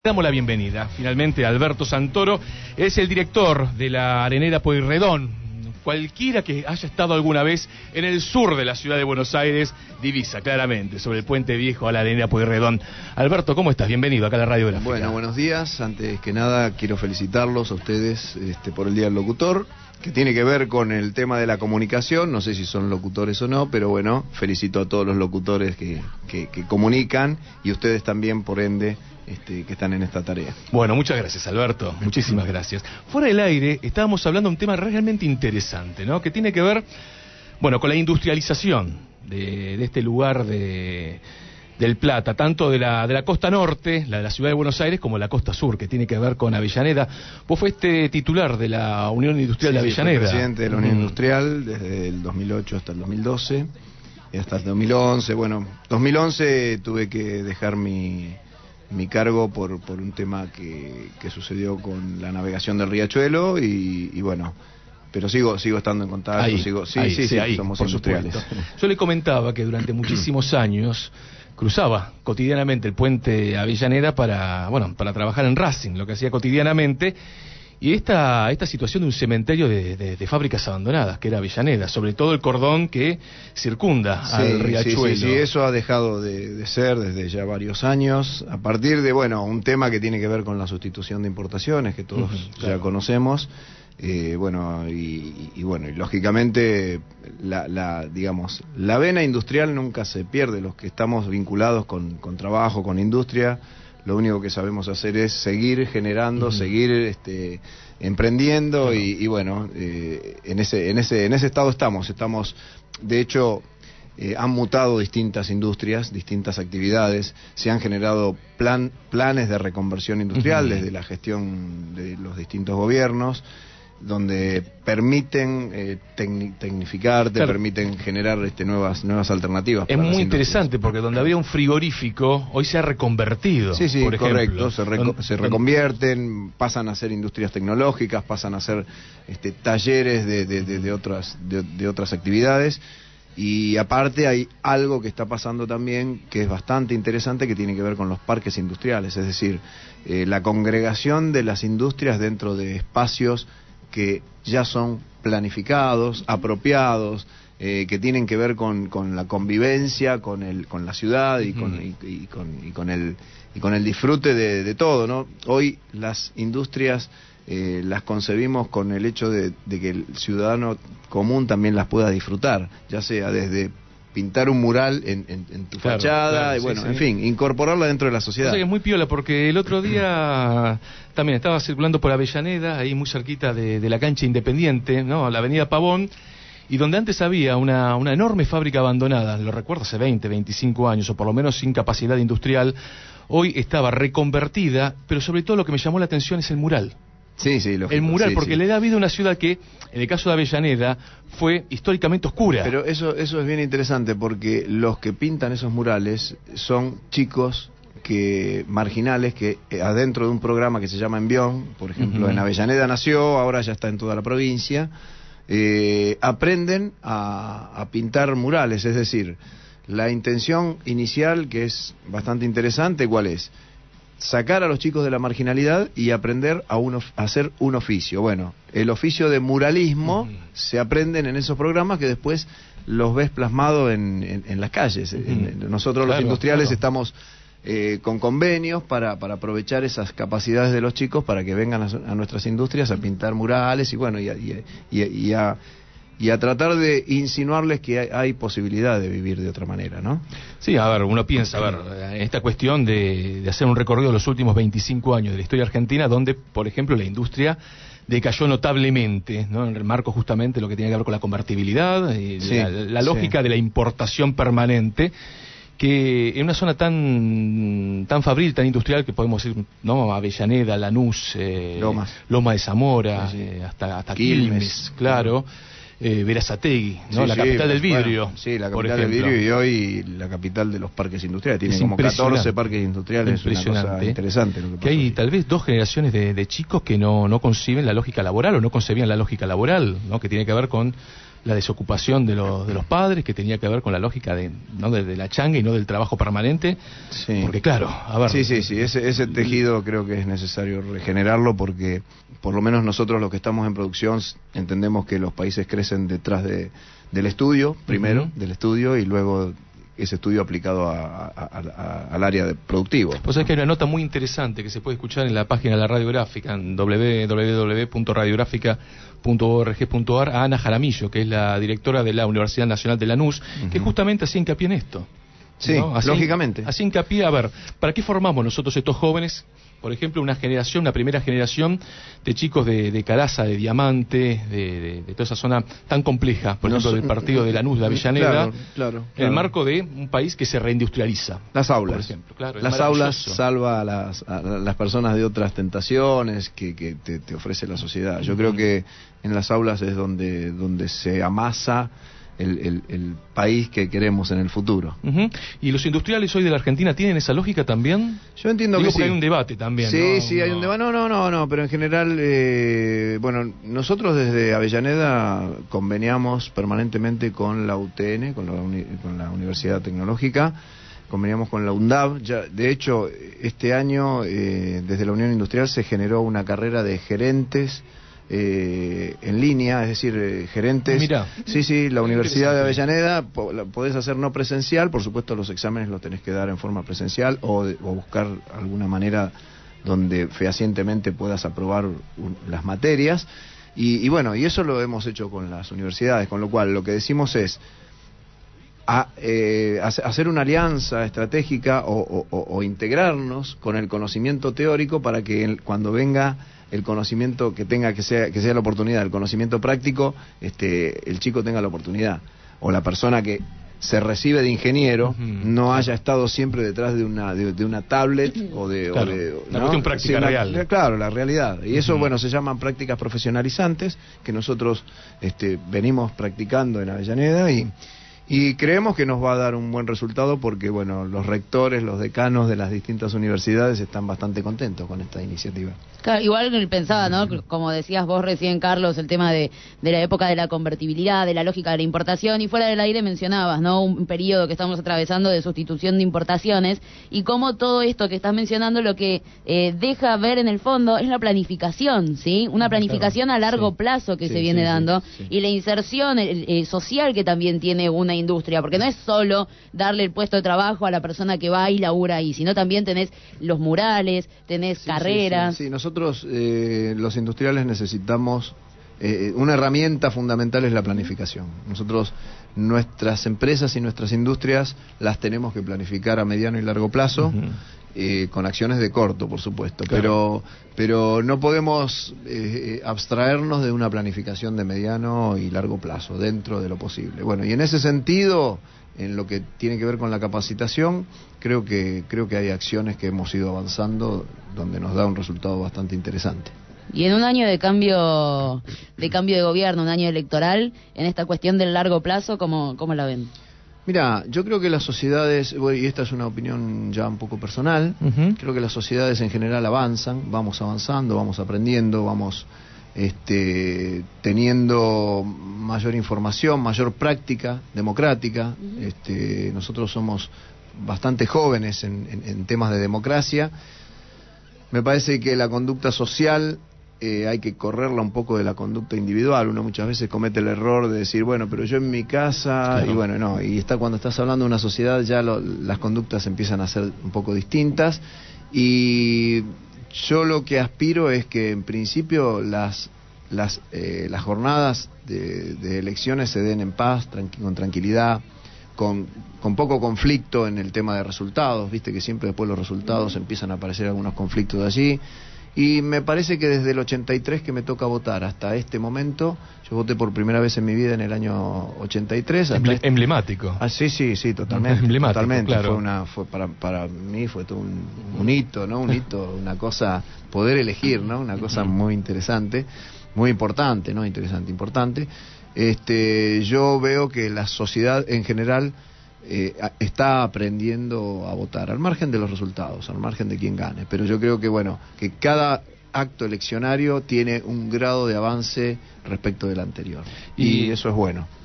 Damos la bienvenida, finalmente, a Alberto Santoro, es el director de la Arenera Pueyrredón. Cualquiera que haya estado alguna vez en el sur de la ciudad de Buenos Aires, divisa claramente sobre el Puente Viejo a la Arenera Pueyrredón. Alberto, ¿cómo estás? Bienvenido acá a la Radio Gráfica. Bueno, buenos días. Antes que nada, quiero felicitarlos a ustedes por el Día del Locutor, que tiene que ver con el tema de la comunicación. No sé si son locutores o no, pero bueno, felicito a todos los locutores que comunican y ustedes también, por ende, que están en esta tarea. Bueno, muchas gracias, Alberto. Muchísimas gracias. Fuera del aire, estábamos hablando de un tema realmente interesante, ¿no? Que tiene que ver, bueno, con la industrialización de este lugar del Plata, tanto de la costa norte, la de la ciudad de Buenos Aires, como la costa sur, que tiene que ver con Avellaneda. Vos fuiste titular de la Unión Industrial de Avellaneda. Fui presidente de la Unión Industrial desde el 2008 hasta el 2012, y hasta el 2011. Bueno, 2011 tuve que dejar mi cargo por un tema que sucedió con la navegación del Riachuelo y bueno, pero sigo estando en contacto. Ahí, somos por industriales. Supuesto. Yo le comentaba que durante muchísimos años cruzaba cotidianamente el puente Avellaneda para trabajar en Racing, lo que hacía cotidianamente. Y esta situación de un cementerio de fábricas abandonadas, que era Avellaneda, sobre todo el cordón que circunda al Riachuelo. Sí, eso ha dejado de ser desde ya varios años, a partir de, un tema que tiene que ver con la sustitución de importaciones, que todos ya conocemos. Y lógicamente la vena industrial nunca se pierde. Los que estamos vinculados con trabajo, con industria, lo único que sabemos hacer es seguir generando, seguir emprendiendo, en ese estado estamos. De hecho, han mutado distintas industrias, distintas actividades, se han generado planes de reconversión industrial desde la gestión de los distintos gobiernos, donde permiten tecnificar, permiten generar nuevas alternativas. Es muy interesante porque donde había un frigorífico, hoy se ha reconvertido. Sí, por ejemplo. correcto, se reconvierten, pasan a ser industrias tecnológicas, pasan a ser talleres de otras actividades. Y aparte hay algo que está pasando también que es bastante interesante, que tiene que ver con los parques industriales, es decir, la congregación de las industrias dentro de espacios que ya son planificados, apropiados, que tienen que ver con la convivencia, con la ciudad y con el disfrute de todo, ¿no? Hoy las industrias las concebimos con el hecho de que el ciudadano común también las pueda disfrutar, ya sea desde pintar un mural en tu fachada, en fin, incorporarla dentro de la sociedad. O sea que es muy piola, porque el otro día también estaba circulando por Avellaneda, ahí muy cerquita de la cancha Independiente, ¿no? La avenida Pavón, y donde antes había una enorme fábrica abandonada, lo recuerdo hace 20, 25 años, o por lo menos sin capacidad industrial, hoy estaba reconvertida, pero sobre todo lo que me llamó la atención es el mural. Sí, lógico. El mural, porque le da vida a una ciudad que, en el caso de Avellaneda, fue históricamente oscura. Pero eso es bien interesante, porque los que pintan esos murales son chicos marginales que adentro de un programa que se llama Envión, por ejemplo, en Avellaneda nació, ahora ya está en toda la provincia, aprenden a pintar murales. Es decir, la intención inicial, que es bastante interesante, ¿cuál es? Sacar a los chicos de la marginalidad y aprender a hacer un oficio. Bueno, el oficio de muralismo se aprenden en esos programas que después los ves plasmado en las calles. Nosotros los industriales estamos con convenios para aprovechar esas capacidades de los chicos para que vengan a nuestras industrias a pintar murales y a tratar de insinuarles que hay posibilidad de vivir de otra manera, ¿no? Sí, a ver, uno piensa, esta cuestión de hacer un recorrido de los últimos 25 años de la historia argentina, donde, por ejemplo, la industria decayó notablemente, ¿no? En el marco justamente de lo que tiene que ver con la convertibilidad, la lógica de la importación permanente, que en una zona tan fabril, tan industrial, que podemos decir, ¿no? Avellaneda, Lanús, Loma de Zamora, hasta Quilmes, claro. Verazategui, ¿no? La capital del vidrio. La capital del vidrio, y hoy la capital de los parques industriales. Tiene como 14 parques industriales. Impresionante. Es una cosa interesante lo que hay tal vez 2 generaciones de chicos que no conciben la lógica laboral, o no concebían la lógica laboral, ¿no? Que tiene que ver con la desocupación de los padres, que tenía que ver con la lógica de la changa y no del trabajo permanente. Sí. Porque claro, a ver... Sí, ese tejido creo que es necesario regenerarlo, porque por lo menos nosotros los que estamos en producción entendemos que los países crecen detrás del estudio, primero, del estudio, y luego ese estudio aplicado al área productivo. Pues es que hay una nota muy interesante que se puede escuchar en la página de la Radiográfica, en www.radiográfica.org.ar, a Ana Jaramillo, que es la directora de la Universidad Nacional de Lanús, que justamente hacía hincapié en esto. Sí, ¿no? lógicamente. Así hincapié, a ver, ¿para qué formamos nosotros estos jóvenes? Por ejemplo, una primera generación de chicos de Caraza, de Diamante, de toda esa zona tan compleja, por ejemplo, del partido de Lanús, de Avellaneda, claro. en el marco de un país que se reindustrializa. Las aulas. Por ejemplo, claro, las aulas salva a las personas de otras tentaciones que te ofrece la sociedad. Yo creo que en las aulas es donde se amasa el país que queremos en el futuro. ¿Y los industriales hoy de la Argentina tienen esa lógica también? Yo entiendo que sí. Hay un debate también, Sí, ¿no? sí, hay un debate. No, pero en general, bueno, nosotros desde Avellaneda conveniamos permanentemente con la UTN, con la Universidad Tecnológica, conveniamos con la UNDAV. Ya, de hecho, este año, desde la Unión Industrial se generó una carrera de gerentes en línea, es decir, gerentes. Mirá. Sí, la Universidad de Avellaneda podés hacer no presencial, por supuesto los exámenes los tenés que dar en forma presencial o buscar alguna manera donde fehacientemente puedas aprobar las materias y bueno, y eso lo hemos hecho con las universidades, con lo cual lo que decimos es hacer una alianza estratégica o integrarnos con el conocimiento teórico para que cuando venga el conocimiento que sea la oportunidad, el conocimiento práctico, el chico tenga la oportunidad, o la persona que se recibe de ingeniero no haya estado siempre detrás de una tablet o de una cuestión práctica real. Claro, la realidad. Y eso, bueno, se llaman prácticas profesionalizantes que nosotros venimos practicando en Avellaneda y creemos que nos va a dar un buen resultado porque, bueno, los rectores, los decanos de las distintas universidades están bastante contentos con esta iniciativa. Claro, igual pensaba, ¿no? Como decías vos recién, Carlos, el tema de la época de la convertibilidad, de la lógica de la importación, y fuera del aire mencionabas, ¿no? Un periodo que estamos atravesando de sustitución de importaciones, y cómo todo esto que estás mencionando lo que deja ver en el fondo es la planificación, ¿sí? Una planificación a largo plazo que se viene dando, y la inserción social que también tiene una industria, porque no es solo darle el puesto de trabajo a la persona que va y labura ahí, sino también tenés los murales, tenés carreras. Sí, nosotros los industriales necesitamos una herramienta fundamental, es la planificación. Nosotros nuestras empresas y nuestras industrias las tenemos que planificar a mediano y largo plazo, con acciones de corto, por supuesto, claro. pero no podemos abstraernos de una planificación de mediano y largo plazo dentro de lo posible. Bueno, y en ese sentido, en lo que tiene que ver con la capacitación, creo que hay acciones que hemos ido avanzando donde nos da un resultado bastante interesante. Y en un año de cambio de gobierno, un año electoral, en esta cuestión del largo plazo, ¿cómo la ven? Mira, yo creo que las sociedades, y esta es una opinión ya un poco personal, creo que las sociedades en general vamos avanzando, vamos aprendiendo, vamos teniendo mayor información, mayor práctica democrática. Nosotros somos bastante jóvenes en temas de democracia. Me parece que la conducta social hay que correrla un poco de la conducta individual. Uno muchas veces comete el error de decir, bueno, pero yo en mi casa, claro. Y bueno, no, y cuando estás hablando de una sociedad ya las conductas empiezan a ser un poco distintas, y yo lo que aspiro es que en principio las jornadas de elecciones se den en paz, con tranquilidad, con poco conflicto en el tema de resultados. Viste que siempre después los resultados empiezan a aparecer algunos conflictos de allí, y me parece que desde el 83 que me toca votar hasta este momento, yo voté por primera vez en mi vida en el año 83. Emblemático. Sí, totalmente. Emblemático, totalmente. Claro. Fue para mí fue todo un hito, ¿no? Un hito, una cosa, poder elegir, ¿no? Una cosa muy interesante, muy importante, ¿no? Importante. Yo veo que la sociedad en general está aprendiendo a votar, al margen de los resultados, al margen de quién gane, pero yo creo que, bueno, que cada acto eleccionario tiene un grado de avance respecto del anterior. Y eso es bueno.